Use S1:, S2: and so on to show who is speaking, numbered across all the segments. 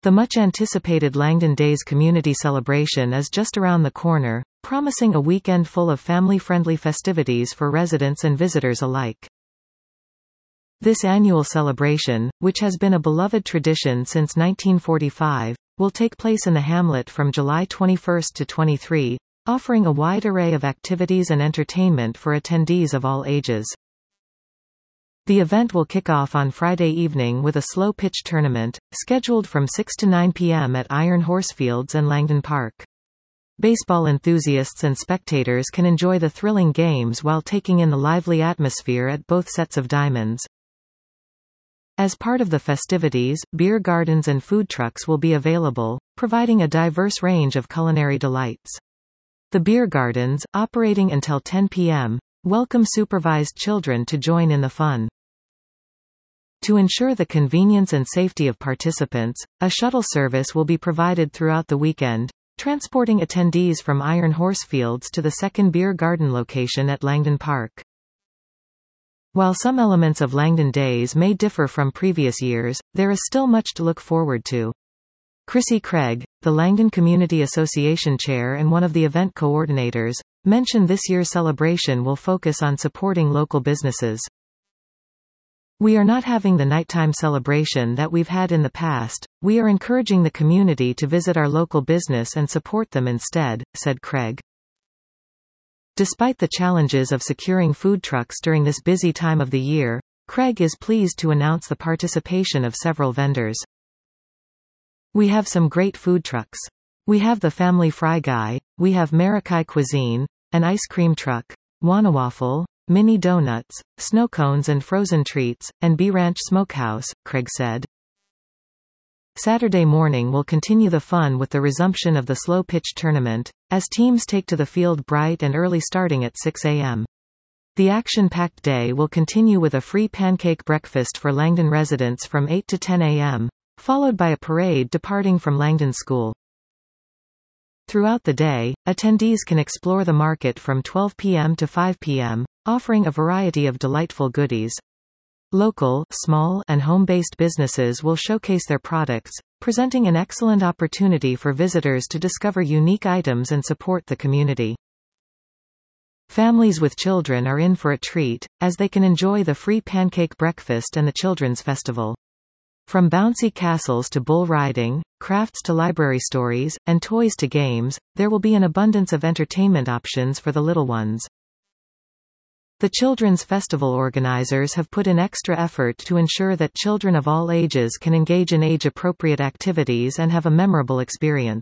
S1: The much-anticipated Langdon Days community celebration is just around the corner, promising a weekend full of family-friendly festivities for residents and visitors alike. This annual celebration, which has been a beloved tradition since 1945, will take place in the hamlet from July 21 to 23, offering a wide array of activities and entertainment for attendees of all ages. The event will kick off on Friday evening with a slow pitch tournament, scheduled from 6 to 9 p.m. at Iron Horse Fields and Langdon Park. Baseball enthusiasts and spectators can enjoy the thrilling games while taking in the lively atmosphere at both sets of diamonds. As part of the festivities, beer gardens and food trucks will be available, providing a diverse range of culinary delights. The beer gardens, operating until 10 p.m., welcome supervised children to join in the fun. To ensure the convenience and safety of participants, a shuttle service will be provided throughout the weekend, transporting attendees from Iron Horse Fields to the second beer garden location at Langdon Park. While some elements of Langdon Days may differ from previous years, there is still much to look forward to. Chrissy Craig, the Langdon Community Association chair and one of the event coordinators, mentioned this year's celebration will focus on supporting local businesses. "We are not having the nighttime celebration that we've had in the past, we are encouraging the community to visit our local business and support them instead," said Craig. Despite the challenges of securing food trucks during this busy time of the year, Craig is pleased to announce the participation of several vendors. "We have some great food trucks. We have the Family Fry Guy, we have Marakai Cuisine, an ice cream truck, Wanawaffle, mini donuts, snow cones and frozen treats, and B-Ranch Smokehouse," Craig said. Saturday morning will continue the fun with the resumption of the slow pitch tournament, as teams take to the field bright and early starting at 6 a.m. The action-packed day will continue with a free pancake breakfast for Langdon residents from 8 to 10 a.m., followed by a parade departing from Langdon School. Throughout the day, attendees can explore the market from 12 p.m. to 5 p.m., offering a variety of delightful goodies. Local, small, and home-based businesses will showcase their products, presenting an excellent opportunity for visitors to discover unique items and support the community. Families with children are in for a treat, as they can enjoy the free pancake breakfast and the Children's Festival. From bouncy castles to bull riding, crafts to library stories, and toys to games, there will be an abundance of entertainment options for the little ones. The Children's Festival organizers have put in extra effort to ensure that children of all ages can engage in age-appropriate activities and have a memorable experience.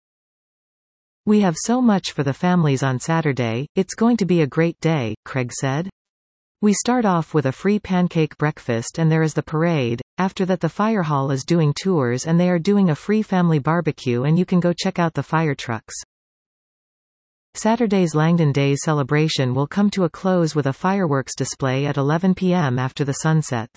S1: "We have so much for the families on Saturday, it's going to be a great day," Craig said. "We start off with a free pancake breakfast and there is the parade, after that the fire hall is doing tours and they are doing a free family barbecue and you can go check out the fire trucks." Saturday's Langdon Days celebration will come to a close with a fireworks display at 11 p.m. after the sun sets.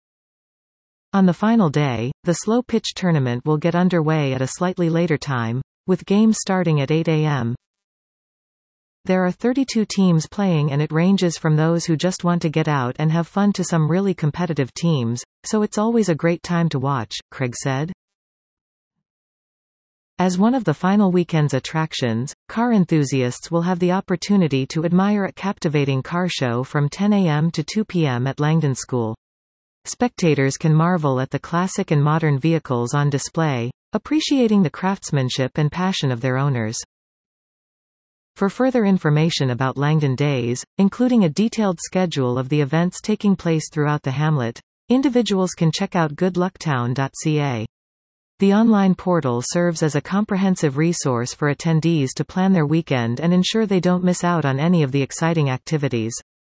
S1: On the final day, the slow pitch tournament will get underway at a slightly later time, with games starting at 8 a.m. There are 32 teams playing and it ranges from those who just want to get out and have fun to some really competitive teams, so it's always a great time to watch, Craig said. As one of the final weekend's attractions, car enthusiasts will have the opportunity to admire a captivating car show from 10 a.m. to 2 p.m. at Langdon School. Spectators can marvel at the classic and modern vehicles on display, appreciating the craftsmanship and passion of their owners. For further information about Langdon Days, including a detailed schedule of the events taking place throughout the hamlet, individuals can check out goodlucktown.ca. The online portal serves as a comprehensive resource for attendees to plan their weekend and ensure they don't miss out on any of the exciting activities.